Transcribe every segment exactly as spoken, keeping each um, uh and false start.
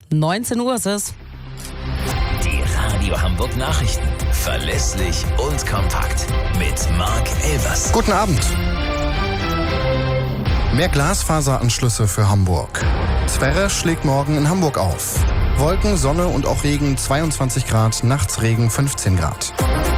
neunzehn Uhr ist es. Die Radio Hamburg Nachrichten. Verlässlich und kompakt. Mit Marc Elvers. Guten Abend. Mehr Glasfaseranschlüsse für Hamburg. Zverev schlägt morgen in Hamburg auf. Wolken, Sonne und auch Regen zweiundzwanzig Grad, nachts Regen fünfzehn Grad.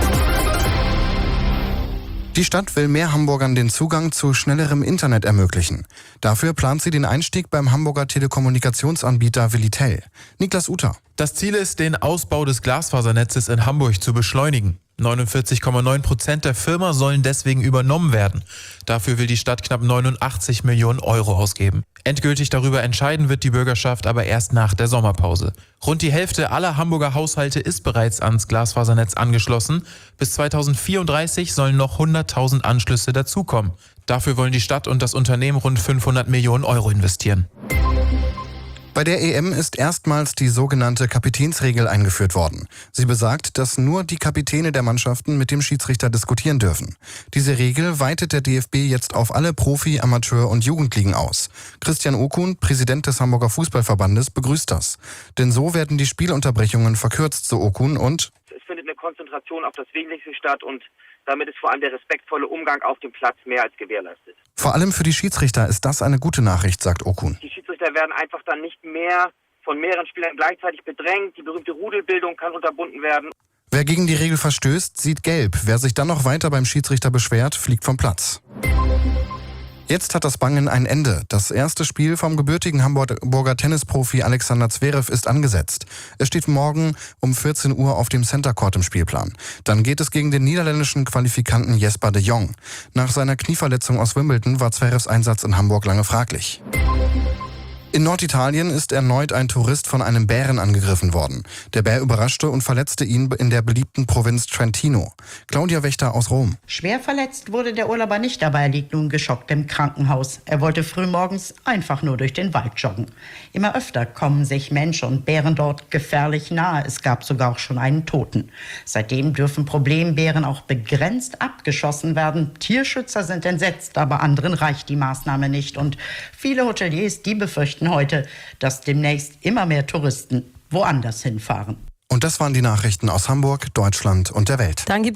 Die Stadt will mehr Hamburgern den Zugang zu schnellerem Internet ermöglichen. Dafür plant sie den Einstieg beim Hamburger Telekommunikationsanbieter Willitel. Niklas Uter. Das Ziel ist, den Ausbau des Glasfasernetzes in Hamburg zu beschleunigen. neunundvierzig Komma neun Prozent der Firma sollen deswegen übernommen werden. Dafür will die Stadt knapp neunundachtzig Millionen Euro ausgeben. Endgültig darüber entscheiden wird die Bürgerschaft aber erst nach der Sommerpause. Rund die Hälfte aller Hamburger Haushalte ist bereits ans Glasfasernetz angeschlossen. Bis zweitausendvierunddreißig sollen noch hunderttausend Anschlüsse dazukommen. Dafür wollen die Stadt und das Unternehmen rund fünfhundert Millionen Euro investieren. Bei der E M ist erstmals die sogenannte Kapitänsregel eingeführt worden. Sie besagt, dass nur die Kapitäne der Mannschaften mit dem Schiedsrichter diskutieren dürfen. Diese Regel weitet der D F B jetzt auf alle Profi-, Amateur- und Jugendligen aus. Christian Okun, Präsident des Hamburger Fußballverbandes, begrüßt das. Denn so werden die Spielunterbrechungen verkürzt, so Okun, und es findet eine Konzentration auf das Wesentliche statt und damit ist vor allem der respektvolle Umgang auf dem Platz mehr als gewährleistet. Vor allem für die Schiedsrichter ist das eine gute Nachricht, sagt Okun. Die Schiedsrichter werden einfach dann nicht mehr von mehreren Spielern gleichzeitig bedrängt. Die berühmte Rudelbildung kann unterbunden werden. Wer gegen die Regel verstößt, sieht gelb. Wer sich dann noch weiter beim Schiedsrichter beschwert, fliegt vom Platz. Jetzt hat das Bangen ein Ende. Das erste Spiel vom gebürtigen Hamburger Tennisprofi Alexander Zverev ist angesetzt. Es steht morgen um vierzehn Uhr auf dem Center Court im Spielplan. Dann geht es gegen den niederländischen Qualifikanten Jesper de Jong. Nach seiner Knieverletzung aus Wimbledon war Zverevs Einsatz in Hamburg lange fraglich. In Norditalien ist erneut ein Tourist von einem Bären angegriffen worden. Der Bär überraschte und verletzte ihn in der beliebten Provinz Trentino. Claudia Wächter aus Rom. Schwer verletzt wurde der Urlauber nicht, aber er liegt nun geschockt im Krankenhaus. Er wollte frühmorgens einfach nur durch den Wald joggen. Immer öfter kommen sich Mensch und Bären dort gefährlich nahe. Es gab sogar auch schon einen Toten. Seitdem dürfen Problembären auch begrenzt abgeschossen werden. Tierschützer sind entsetzt, aber anderen reicht die Maßnahme nicht. Und viele Hoteliers, die befürchten heute, dass demnächst immer mehr Touristen woanders hinfahren. Und das waren die Nachrichten aus Hamburg, Deutschland und der Welt. Dann gibt